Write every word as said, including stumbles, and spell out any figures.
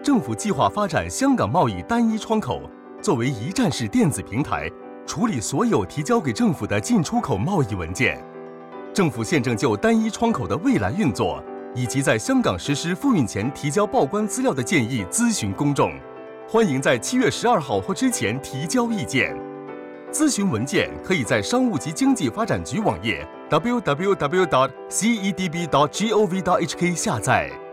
政府计划发展香港贸易单一窗口，作为一站式电子平台，处理所有提交给政府的进出口贸易文件。政府现正就单一窗口的未来运作，以及在香港实施复运前提交报关资料的建议咨询公众，欢迎在七月十二号或之前提交意见。咨询文件可以在商务及经济发展局网页 double-u double-u double-u dot c e d b dot gov dot h k 下载。